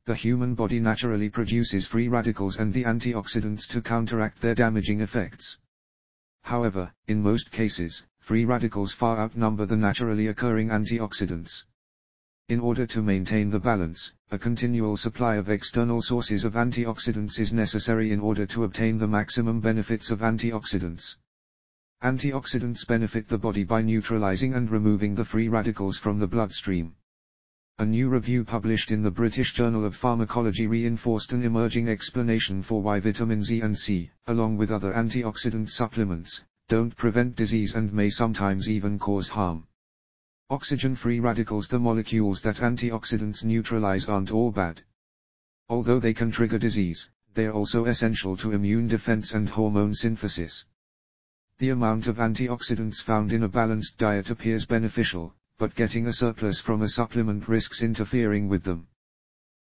The human body naturally produces free radicals and the antioxidants to counteract their damaging effects. However, in most cases, free radicals far outnumber the naturally occurring antioxidants. In order to maintain the balance, a continual supply of external sources of antioxidants is necessary in order to obtain the maximum benefits of antioxidants. Antioxidants benefit the body by neutralizing and removing the free radicals from the bloodstream. A new review published in the British Journal of Pharmacology reinforced an emerging explanation for why vitamins E and C, along with other antioxidant supplements, don't prevent disease and may sometimes even cause harm. Oxygen-free radicals, the molecules that antioxidants neutralize, aren't all bad. Although they can trigger disease, they are also essential to immune defense and hormone synthesis. The amount of antioxidants found in a balanced diet appears beneficial, but getting a surplus from a supplement risks interfering with them.